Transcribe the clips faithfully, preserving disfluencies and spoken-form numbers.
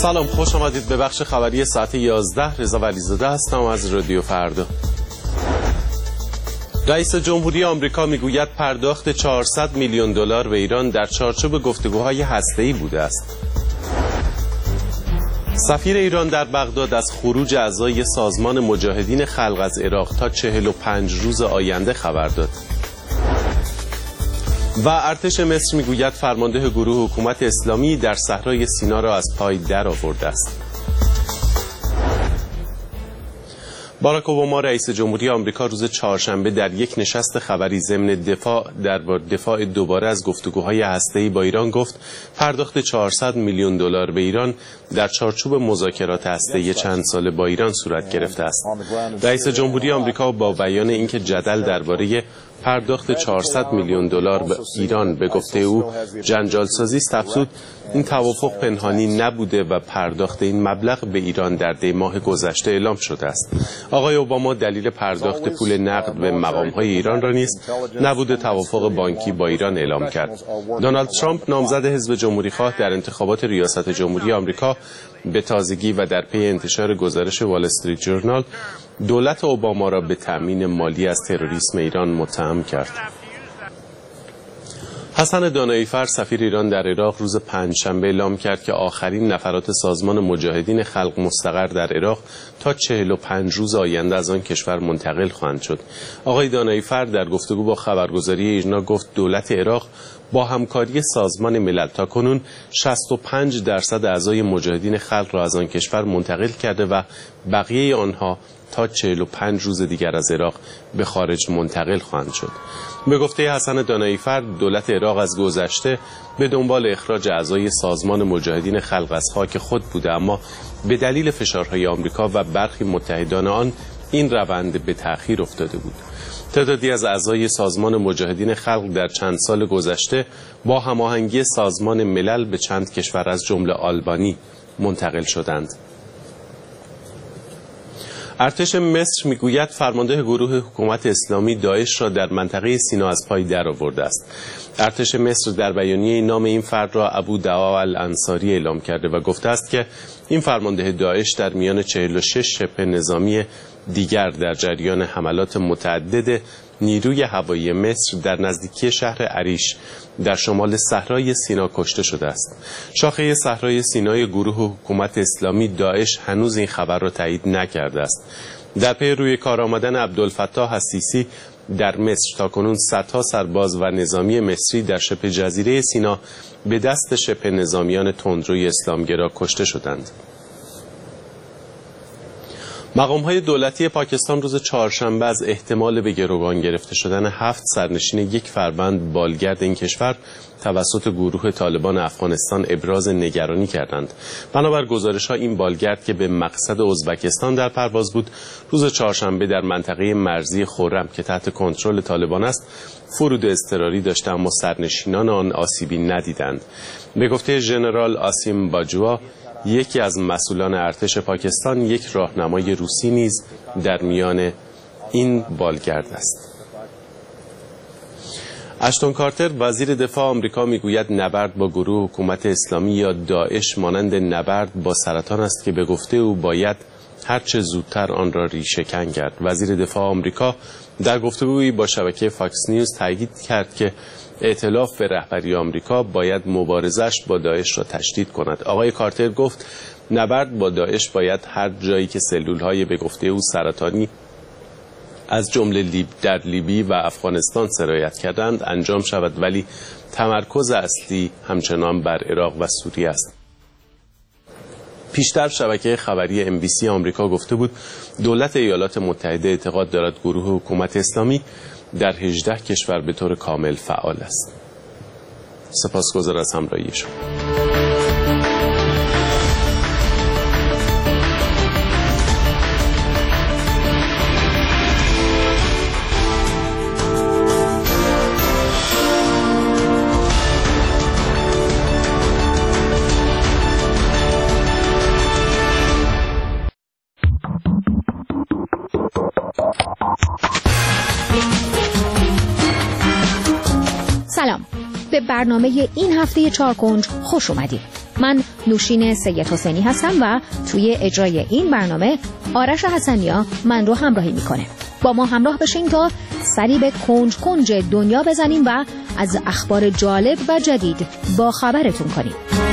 سلام، خوش آمدید به بخش خبری ساعت یازده. رضا ولیزاده هستم از رادیو فردا. رئیس جمهوری آمریکا میگوید پرداخت چهارصد میلیون دلار به ایران در چارچوب گفتگوهای هسته‌ای بوده است. سفیر ایران در بغداد از خروج اعضای سازمان مجاهدین خلق از عراق تا چهل و پنج روز آینده خبر داد. و ارتش مصر میگوید فرمانده گروه حکومت اسلامی در صحرای سینا را از پای در آورده است. باراک اوباما رئیس جمهوری آمریکا روز چهارشنبه در یک نشست خبری ضمن دفاع در دفاع دوباره از گفتگوهای هسته‌ای با ایران گفت پرداخت چهارصد میلیون دلار به ایران در چارچوب مذاکرات هسته‌ای چند ساله با ایران صورت گرفته است. رئیس جمهوری آمریکا با بیان اینکه جدل درباره پرداخت چهارصد میلیون دلار به ایران به گفته او جنجال سازی است، افزود این توافق پنهانی نبوده و پرداخت این مبلغ به ایران در دی ماه گذشته اعلام شده است. آقای اوباما دلیل پرداخت پول نقد به مقام‌های ایران را نیز نبوده توافق بانکی با ایران اعلام کرد. دونالد ترامپ نامزد حزب جمهوری‌خواه در انتخابات ریاست جمهوری آمریکا به تازگی و در پی انتشار گزارش وال استریت جورنال دولت اوباما را به تأمین مالی از تروریسم ایران متهم کرد. حسن دانایی‌فر سفیر ایران در عراق روز پنجشنبه اعلام کرد که آخرین نفرات سازمان مجاهدین خلق مستقر در عراق تا چهل و پنج روز آینده از آن کشور منتقل خواهند شد. آقای دانایی‌فر در گفتگو با خبرگزاری ایرنا گفت دولت عراق با همکاری سازمان ملل تاکنون شصت و پنج درصد اعضای مجاهدین خلق را از آن کشور منتقل کرده و بقیه آنها تا چهل و پنج روز دیگر از عراق به خارج منتقل خواهند شد. به گفته حسن دانایی‌فر دولت عراق از گذشته به دنبال اخراج اعضای سازمان مجاهدین خلق از خاک خود بوده، اما به دلیل فشارهای آمریکا و برخی متحدان آن این روند به تأخیر افتاده بود. تعدادی از اعضای سازمان مجاهدین خلق در چند سال گذشته با هماهنگی سازمان ملل به چند کشور از جمله آلبانی منتقل شدند. ارتش مصر میگوید فرمانده گروه حکومت اسلامی داعش را در منطقه سینا از پای در آورده است. ارتش مصر در بیانیه نام این فرد را ابو دعا الانصاری اعلام کرده و گفته است که این فرمانده داعش در میان چهل و شش شبه نظامی دیگر در جریان حملات متعدد نیروی هوایی مصر در نزدیکی شهر عریش در شمال صحرای سینا کشته شده است. شاخه صحرای سینای گروه حکومت اسلامی داعش هنوز این خبر را تایید نکرده است. در پی روی کار آمدن عبدالفتاح السیسی در مصر تاکنون صدها سرباز و نظامی مصری در شبه جزیره سینا به دست شبه نظامیان تندروی اسلامگرا کشته شدند. مقام‌های دولتی پاکستان روز چهارشنبه از احتمال به گروگان گرفته شدن هفت سرنشین یک فربند بالگرد این کشور توسط گروه طالبان افغانستان ابراز نگرانی کردند. بنابر گزارش‌ها این بالگرد که به مقصد ازبکستان در پرواز بود، روز چهارشنبه در منطقه مرزی خرم که تحت کنترل طالبان است، فرود اضطراری داشته اما سرنشینان آن آسیبی ندیدند. به گفته ژنرال آسیم باجوا، یکی از مسئولان ارتش پاکستان، یک راهنمای روسی نیز در میان این بالگرد است. اشتون کارتر وزیر دفاع آمریکا میگوید نبرد با گروه حکومت اسلامی یا داعش مانند نبرد با سرطان است که به گفته او باید هر چه زودتر آن را ریشه‌کن کرد. وزیر دفاع آمریکا در گفتگویی با شبکه فاکس نیوز تاکید کرد که ائتلاف به رهبری آمریکا باید مبارزش با داعش را تشدید کند. آقای کارتر گفت نبرد با داعش باید هر جایی که سلول‌های به گفته او سرطانی از جمله لیب در لیبی و افغانستان سرایت کردند انجام شود، ولی تمرکز اصلی همچنان بر عراق و سوریه است. پیشتر شبکه خبری ام بی سی آمریکا گفته بود دولت ایالات متحده اعتقاد دارد گروه حکومت اسلامی در هجده کشور به طور کامل فعال است. سپاسگزار از همراهی شما. سلام، به برنامه این هفته چهارکنج خوش اومدید. من نوشین سید حسینی هستم و توی اجرای این برنامه آرش حسنیا من رو همراهی میکنه. با ما همراه بشین تا سری به کنج کنج دنیا بزنیم و از اخبار جالب و جدید با خبرتون کنیم.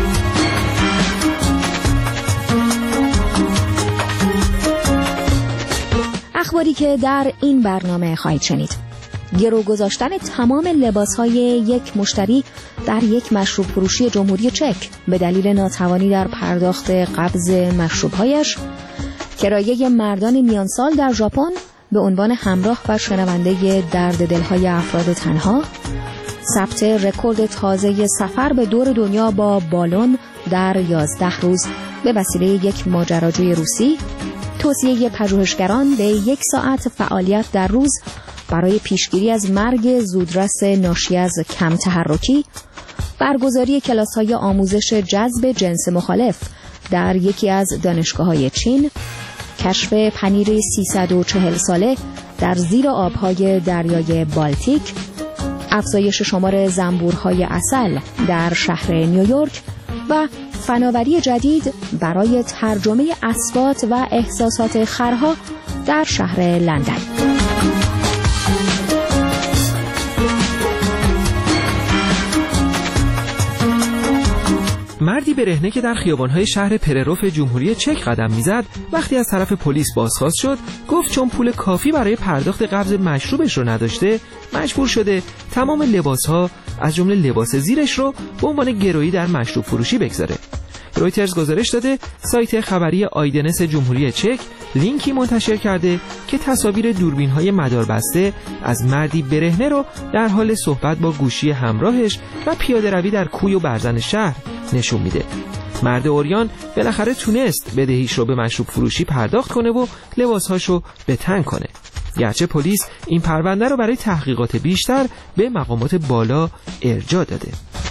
اخباری که در این برنامه خواهید شنید: گرو گذاشتن تمام لباس‌های یک مشتری در یک مشروب فروشی جمهوری چک به دلیل ناتوانی در پرداخت قبض مشروب‌هایش، کرایه مردان میانسال در ژاپن به عنوان همراه و شنونده درد دل‌های افراد تنها، ثبت رکورد تازه سفر به دور دنیا با بالون در یازده روز به وسیله یک ماجراجوی روسی، توصیه پژوهشگران به یک ساعت فعالیت در روز برای پیشگیری از مرگ زودرس ناشی از کم تحرکی، برگزاری کلاس‌های آموزش جذب جنس مخالف در یکی از دانشگاه‌های چین، کشف پنیر سیصد و چهل ساله در زیر آب‌های دریای بالتیک، افزایش شمار زنبورهای عسل در شهر نیویورک و فناوری جدید برای ترجمه اصوات و احساسات خرها در شهر لندن. مردی برهنه که در خیابان‌های شهر پرروف جمهوری چک قدم می‌زد، وقتی از طرف پلیس بازخواست شد، گفت چون پول کافی برای پرداخت قبض مشروبش رو نداشته، مجبور شده تمام لباس‌ها از جمله لباس زیرش رو به عنوان گرویی در مشروب فروشی بگذاره. رویترز گزارش داده سایت خبری آیدنس جمهوری چک لینکی منتشر کرده که تصاویر دوربین‌های مداربسته از مردی برهنه رو در حال صحبت با گوشی همراهش و پیاده روی در کوی و برزن شهر نشون میده. مرد عریان بالاخره تونست بدهیش رو به مشروب فروشی پرداخت کنه و لباسهاشو به تن کنه. گرچه پلیس این پرونده رو برای تحقیقات بیشتر به مقامات بالا ارجاع داده.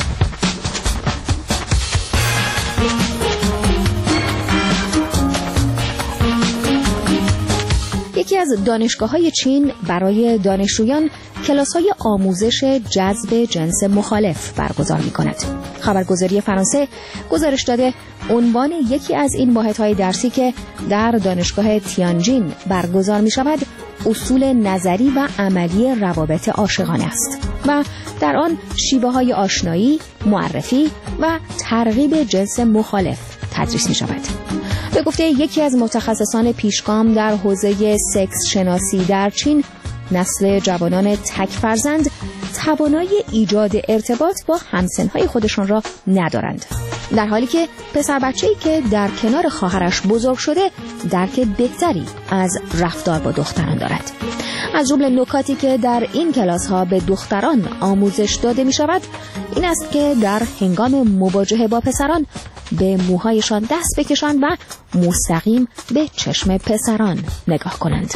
یکی از دانشگاه‌های چین برای دانشجویان کلاس‌های آموزش جذب جنس مخالف برگزار می‌کند. خبرگزاری فرانسه گزارش داده عنوان یکی از این واحدهای درسی که در دانشگاه تیانجین برگزار می‌شود اصول نظری و عملی روابط عاشقانه است و در آن شیوه‌های آشنایی، معرفی و ترغیب جنس مخالف تدریس می‌شود. به گفته یکی از متخصصان پیشگام در حوزه سکس شناسی در چین، نسل جوانان تک فرزند توانایی ایجاد ارتباط با همسنهای خودشان را ندارند، در حالی که پسر بچه‌ای که در کنار خواهرش بزرگ شده درک بهتری از رفتار با دختران دارد. از جمله نکاتی که در این کلاس‌ها به دختران آموزش داده می‌شود این است که در هنگام مواجهه با پسران به موهایشان دست بکشند و مستقیم به چشم پسران نگاه کنند.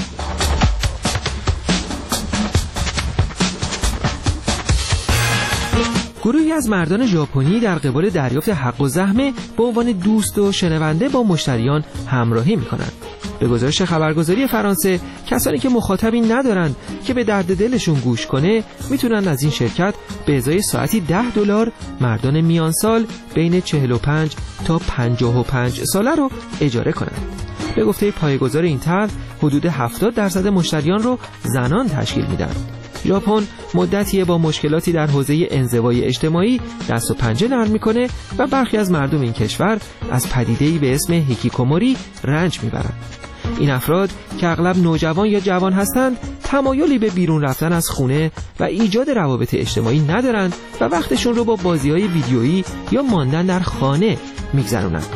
گروهی از مردان ژاپنی در قبال دریافت حق و زحمه به عنوان دوست و شنونده با مشتریان همراهی می‌کنند. به گزارش خبرگزاری فرانسه، کسانی که مخاطبی ندارند که به درد دلشون گوش کنه میتونن از این شرکت به ازای ساعتی ده دلار مردان میانسال بین چهل و پنج تا پنجاه و پنج ساله رو اجاره کنند. به گفته پایه‌گذار این طرح، حدود هفتاد درصد مشتریان رو زنان تشکیل میدن. ژاپن مدتیه با مشکلاتی در حوزه انزوای اجتماعی دست و پنجه نرم میکنه و برخی از مردم این کشور از پدیده‌ای به اسم هیکیکوموری رنج میبرند. این افراد که اغلب نوجوان یا جوان هستند، تمایلی به بیرون رفتن از خونه و ایجاد روابط اجتماعی ندارند و وقتشون رو با بازی‌های ویدیویی یا ماندن در خانه میگذرونند.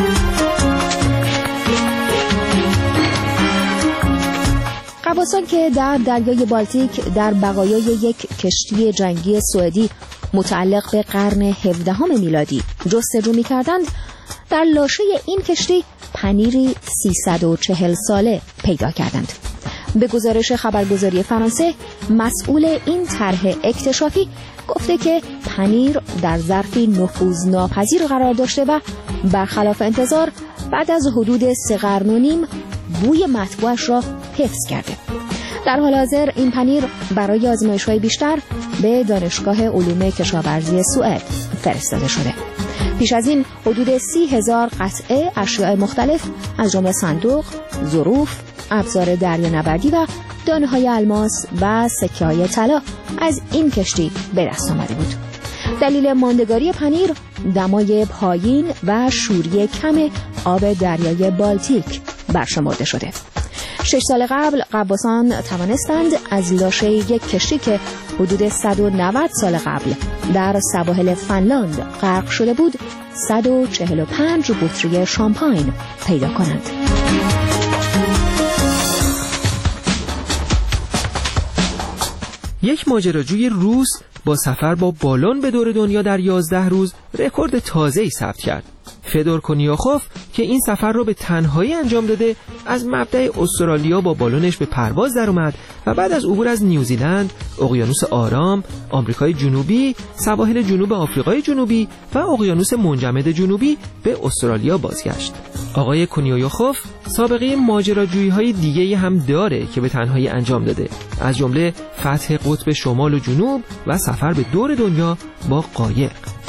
غواصان که در دریای بالتیک در بقایای یک کشتی جنگی سوئدی متعلق به قرن هفدهم میلادی جستجو می‌کردند، در لاشه این کشتی پنیری سیصد و چهل ساله پیدا کردند. به گزارش خبرگزاری فرانسه، مسئول این طرح اکتشافی گفته که پنیر در ظرفی نفوذناپذیر قرار داشته و برخلاف انتظار بعد از حدود سه قرن و نیم بوی مطبوعش را حفظ کرده. در حال حاضر این پنیر برای آزمایش‌های بیشتر به دانشگاه علوم کشاورزی سوئد فرستاده شده. پیش از این حدود سی هزار قطعه اشیاء مختلف از جمله صندوق، ظروف، ابزار دریانوردی و دانه‌های الماس و سکه‌های طلا از این کشتی به دست آمده بود. دلیل ماندگاری پنیر دمای پایین و شوری کم آب دریای بالتیک برشمرده شده. شش سال قبل غواصان توانستند از لاشه یک کشتی که حدود صد و نود سال قبل در سواحل فنلاند غرق شده بود صد و چهل و پنج بطری شامپاین پیدا کنند. یک ماجراجوی روس با سفر با بالون به دور دنیا در یازده روز رکورد تازه‌ای ثبت کرد. فدور کنیاخوف که این سفر را به تنهایی انجام داده، از مبدأ استرالیا با بالونش به پرواز در اومد و بعد از عبور از نیوزیلند، اقیانوس آرام، آمریکای جنوبی، سواحل جنوب آفریقای جنوبی و اقیانوس منجمد جنوبی به استرالیا بازگشت. آقای کنیاخوف سابقه ماجراجویی‌های دیگه‌ای هم داره که به تنهایی انجام داده، از جمله فتح قطب شمال و جنوب و سفر به دور دنیا با قایق.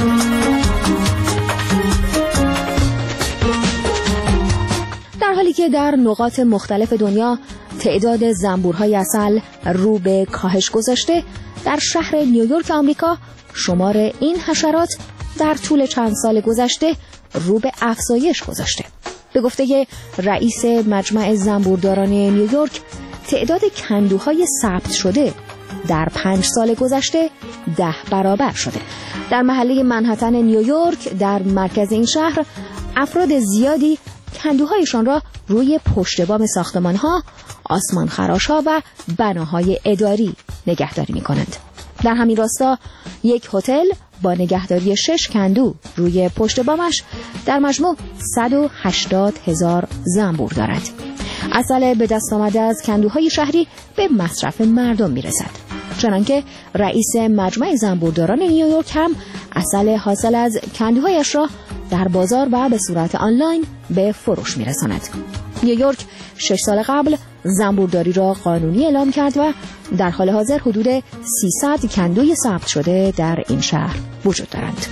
در حالی که در نقاط مختلف دنیا تعداد زنبورهای عسل رو به کاهش گذاشته، در شهر نیویورک آمریکا شمار این حشرات در طول چند سال گذشته رو به افزایش گذاشته. به گفته رئیس مجمع زنبورداران نیویورک، تعداد کندوهای ثبت شده در پنج سال گذشته ده برابر شده. در محله منهتن نیویورک در مرکز این شهر افراد زیادی کندوهایشان را روی پشت بام ساختمان‌ها، آسمانخراش‌ها و بناهای اداری نگهداری می‌کنند. در همین راستا یک هتل با نگهداری شش کندو روی پشت بامش در مجموع صد و هشتاد هزار زنبور دارد. عسل به دست آمده از کندوهای شهری به مصرف مردم می‌رسد. چنانکه رئیس مجمع زنبورداران نیویورک هم عسل حاصل از کندوهایش را در بازار و به صورت آنلاین به فروش می‌رساند. نیویورک شش سال قبل زنبورداری را قانونی اعلام کرد و در حال حاضر حدود سیصد کندوی ثبت شده در این شهر وجود دارند.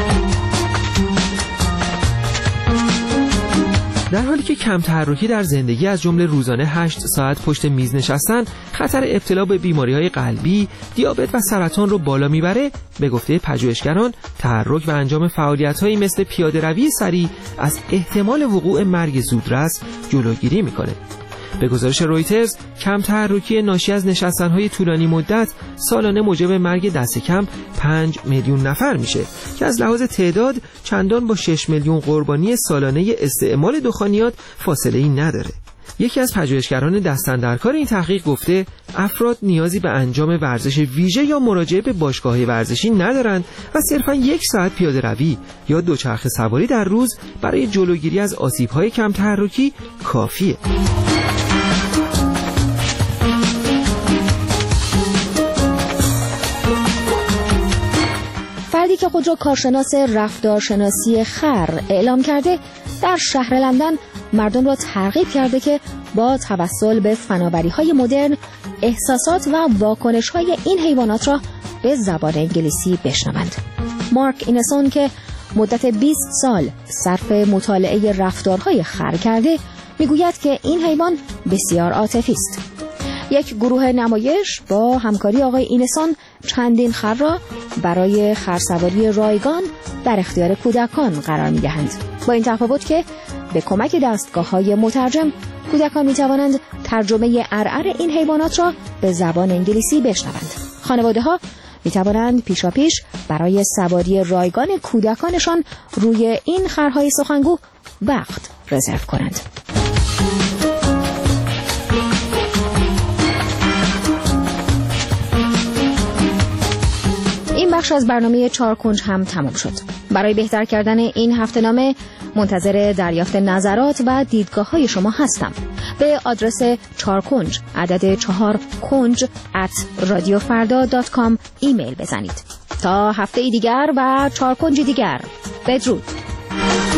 در حالی که کم تحرکی در زندگی از جمله روزانه هشت ساعت پشت میز نشستن خطر ابتلا به بیماری‌های قلبی، دیابت و سرطان رو بالا میبره، به گفته پژوهشگران تحرک و انجام فعالیت‌هایی مثل پیاده‌روی سریع از احتمال وقوع مرگ زودرس جلوگیری میکنه. به گزارش رویترز، کم تحرکی ناشی از نشستن‌های طولانی مدت سالانه موجب مرگ دست کم پنج میلیون نفر میشه که از لحاظ تعداد چندان با شش میلیون قربانی سالانه استعمال دخانیات فاصله‌ای نداره. یکی از پژوهشگران دست‌اندرکار این تحقیق گفته افراد نیازی به انجام ورزش ویژه یا مراجعه به باشگاه‌های ورزشی ندارند و صرفاً یک ساعت پیاده‌روی یا دوچرخه سواری در روز برای جلوگیری از آسیب‌های کم تحرکی کافیه. فردی که خود را کارشناس رفتارشناسی خر اعلام کرده، در شهر لندن مردم را ترغیب کرده که با توسل به فناوری‌های مدرن احساسات و واکنش‌های این حیوانات را به زبان انگلیسی بشنوند. مارک اینسون که مدت بیست سال صرف مطالعه رفتارهای خر کرده، میگوید که این حیوان بسیار عاطفی است. یک گروه نمایش با همکاری آقای اینسون چندین خر را برای خرسواری رایگان در اختیار کودکان قرار می‌دهند. با این تفاوت که به کمک دستگاه‌های مترجم کودکان می‌توانند ترجمه عرعر این حیوانات را به زبان انگلیسی بشنوند. خانواده‌ها می‌توانند پیشاپیش برای سواری رایگان کودکانشان روی این خرهای سخنگو وقت رزرو کنند. این بخش از برنامه چهار کنج هم تمام شد. برای بهتر کردن این هفته‌نامه منتظر دریافت نظرات و دیدگاه‌های شما هستم. به آدرس چهار کنج عدد چهار کنج ات رادیو فردا دات کام ایمیل بزنید. تا هفته دیگر و چهار کنج دیگر، بدرود.